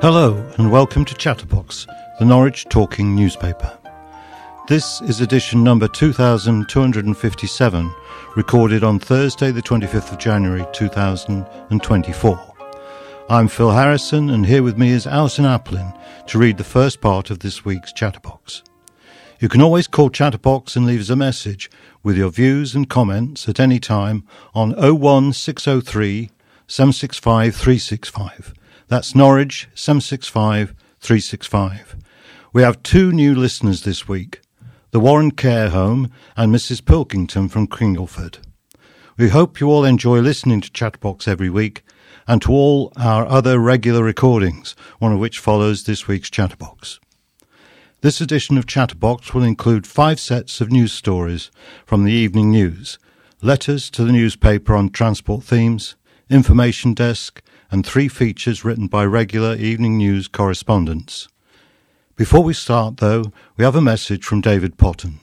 Hello and welcome to Chatterbox, the Norwich Talking newspaper. This is edition number 2257, recorded on Thursday the 25th of January 2024. I'm Phil Harrison and here with me is Alison Applin to read the first part of this week's Chatterbox. You can always call Chatterbox and leave us a message with your views and comments at any time on 01603 765 365. That's Norwich 765 365. We have two new listeners this week, the Warren Care Home and Mrs. Pilkington from Cringleford. We hope you all enjoy listening to Chatterbox every week and to all our other regular recordings, one of which follows this week's Chatterbox. This edition of Chatterbox will include 5 sets of news stories from the evening news, letters to the newspaper on transport themes, information desk, and 3 features written by regular evening news correspondents. Before we start, though, we have a message from David Potton.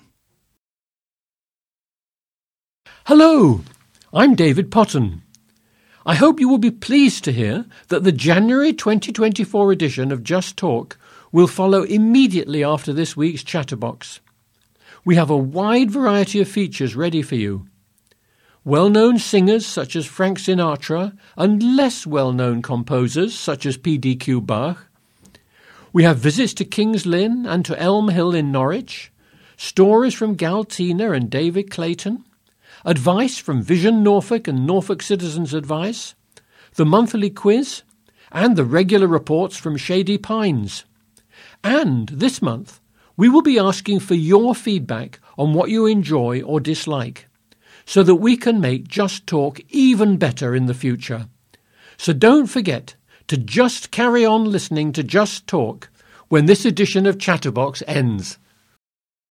Hello, I'm David Potton. I hope you will be pleased to hear that the January 2024 edition of Just Talk will follow immediately after this week's Chatterbox. We have a wide variety of features ready for you. Well-known singers such as Frank Sinatra and less well-known composers such as P.D.Q. Bach. We have visits to King's Lynn and to Elm Hill in Norwich, stories from Galtina and David Clayton, advice from Vision Norfolk and Norfolk Citizens Advice, the monthly quiz, and the regular reports from Shady Pines. And this month, we will be asking for your feedback on what you enjoy or dislike, so that we can make Just Talk even better in the future. So don't forget to just carry on listening to Just Talk when this edition of Chatterbox ends.